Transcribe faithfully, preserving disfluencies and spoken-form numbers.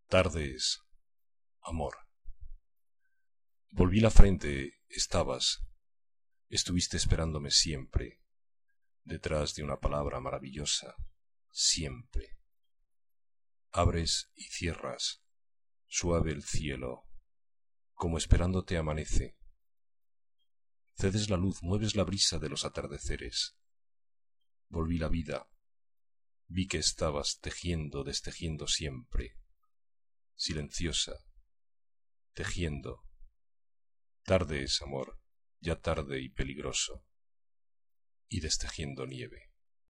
Tardes, amor. Volví la frente, estabas, estuviste esperándome siempre, detrás de una palabra maravillosa, siempre. Abres y cierras, suave el cielo, como esperándote amanece. Cedes la luz, mueves la brisa de los atardeceres. Volví la vida, vi que estabas tejiendo, destejiendo siempre, silenciosa, tejiendo. Tarde es amor, ya tarde y peligroso, y destejiendo nieve.